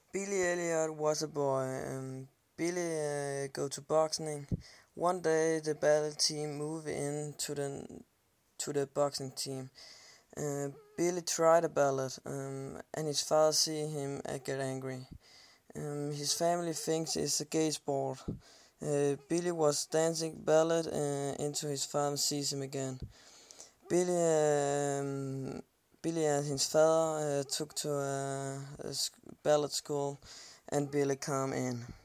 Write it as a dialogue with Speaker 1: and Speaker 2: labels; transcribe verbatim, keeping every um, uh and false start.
Speaker 1: Billy Elliot was a boy. Um, Billy uh, go to boxing. One day, the ballet team move in to the to the boxing team. Uh, Billy tried a ballet, um, and his father see him and get angry. Um, his family thinks it's a gay sport. Uh, Billy was dancing ballet uh, into his father sees him again. Billy, um, Billy and his father uh, took to a, a ballet school, and Billy come in.